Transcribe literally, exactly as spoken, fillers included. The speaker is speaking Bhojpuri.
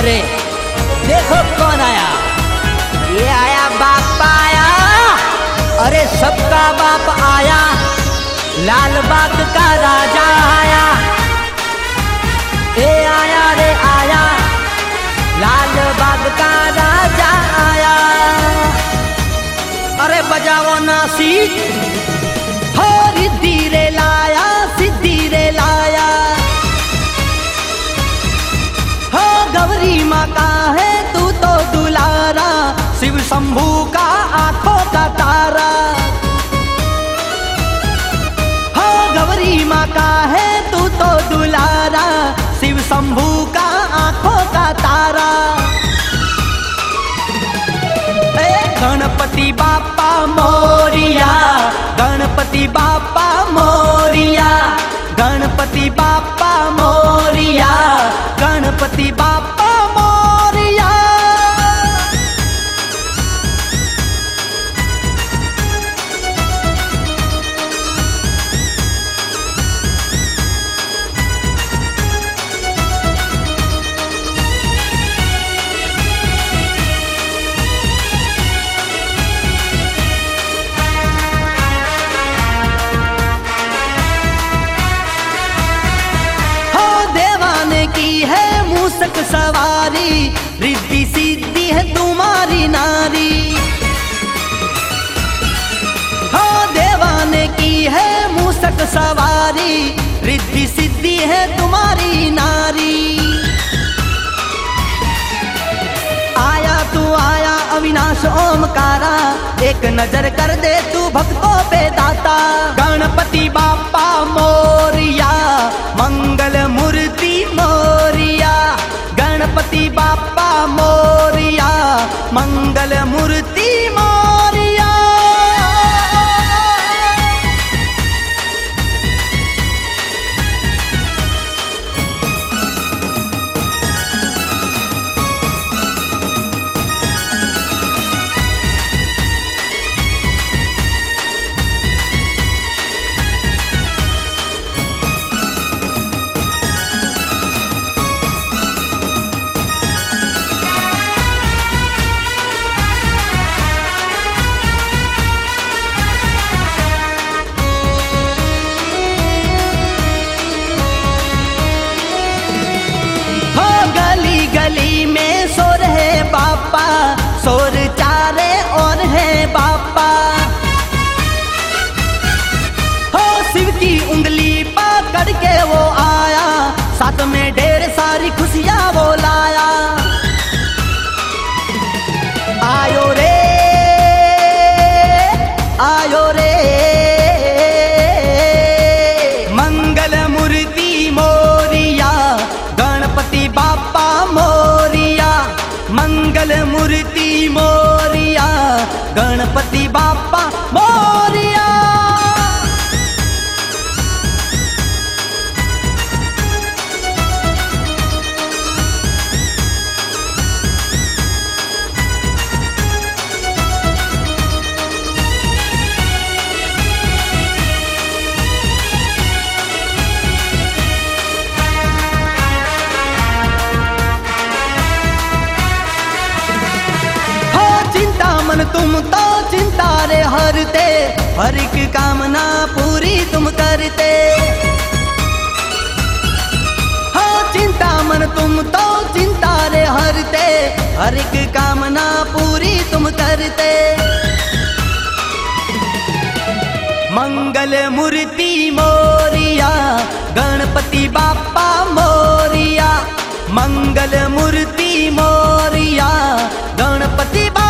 अरे देखो कौन आया, ये आया बाप आया, अरे सबका बाप आया, लाल बाग का राजा आया, ए आया रे आया, लाल बाग का राजा आया। अरे बजाओ नासी, हो रिद्धि रे लाया, सिद्धि रे लाया, हो गौरी माँ का है तू तो दुलारा, शिव शंभू का आंखों का तारा, हो गौरी माँ का है तू तो दुलारा, शिव शंभू का आंखों का तारा। ए गणपति बापा मोरिया, गणपति बापा मोरिया, गणपति बापा मोरिया, गणपति बापा मोरिया। की है मूसक सवारी, रिद्धि सिद्धि है तुम्हारी नारी, हो देवाने की है मूसक सवारी, रिद्धि सिद्धि है तुम्हारी नारी। आया तू आया अविनाश ओमकारा, एक नजर कर दे तू भक्तों पे दाता। गणपति बापा मोरिया, मंगल मूर्ति मोरिया, गणपति बापा मोरिया, मंगल मूर्ति मोरिया। गली में शोर है बापा, शोर चारे और है बापा, हो शिव की उंगली पकड़ के वो आया, साथ में ढेर सारी खुशियां वो लाया। आयो रे आयो रे मंगल मूर्ति मोरिया, गणपति बापा मोरिया, मंगल मूर्ति मोरिया, गणपति बापा मोरिया। मन तुम तो चिंता रे हरते, हर एक कामना पूरी तुम करते, हो चिंता मन तुम तो चिंता रे हरते, हर एक कामना पूरी तुम करते। मंगल मूर्ति मोरिया, गणपति बापा मोरिया, मंगल मूर्ति मोरिया, गणपति बापा